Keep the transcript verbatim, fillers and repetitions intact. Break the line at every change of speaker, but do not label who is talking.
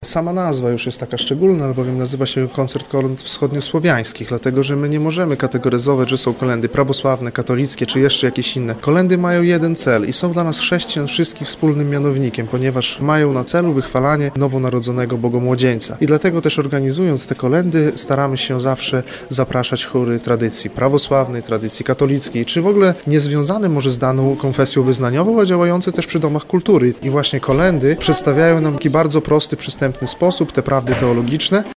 Sama nazwa już jest taka szczególna, albowiem nazywa się Koncert Kolęd Wschodniosłowiańskich, dlatego że my nie możemy kategoryzować, że są kolędy prawosławne, katolickie czy jeszcze jakieś inne. Kolędy mają jeden cel i są dla nas chrześcijan wszystkich wspólnym mianownikiem, ponieważ mają na celu wychwalanie nowonarodzonego Bogomłodzieńca. I dlatego też organizując te kolędy staramy się zawsze zapraszać chóry tradycji prawosławnej, tradycji katolickiej, czy w ogóle niezwiązane może z daną konfesją wyznaniową, a działające też przy domach kultury. I właśnie kolędy przedstawiają nam taki bardzo prosty, przystępny sposób te prawdy teologiczne.